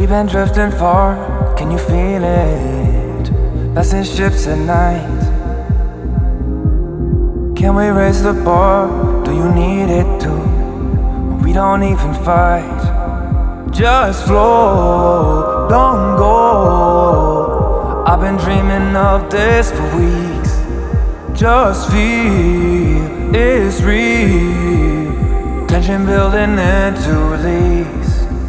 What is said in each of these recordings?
We've been drifting far, can you feel it? Passing ships at night. Can we raise the bar? Do you need it too? We don't even fight. Just flow, don't go. I've been dreaming of this for weeks. Just feel it's real. Tension building into release.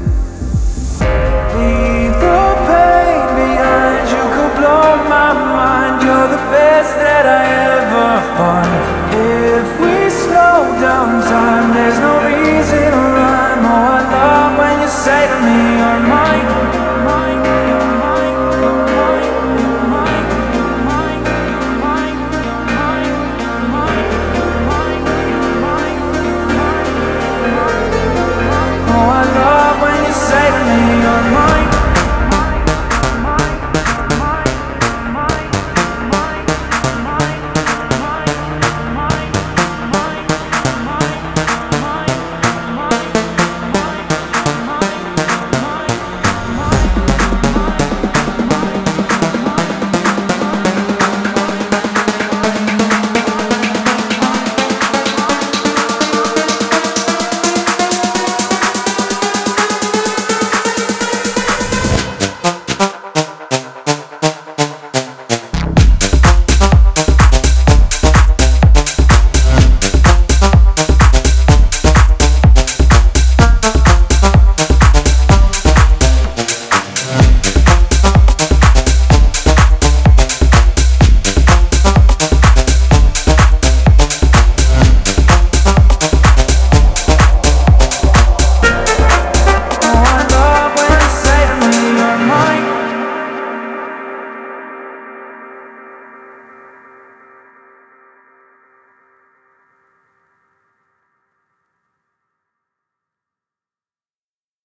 Leave the pain behind. You could blow my mind. You're the best that I ever find. If we slow down time, there's no reason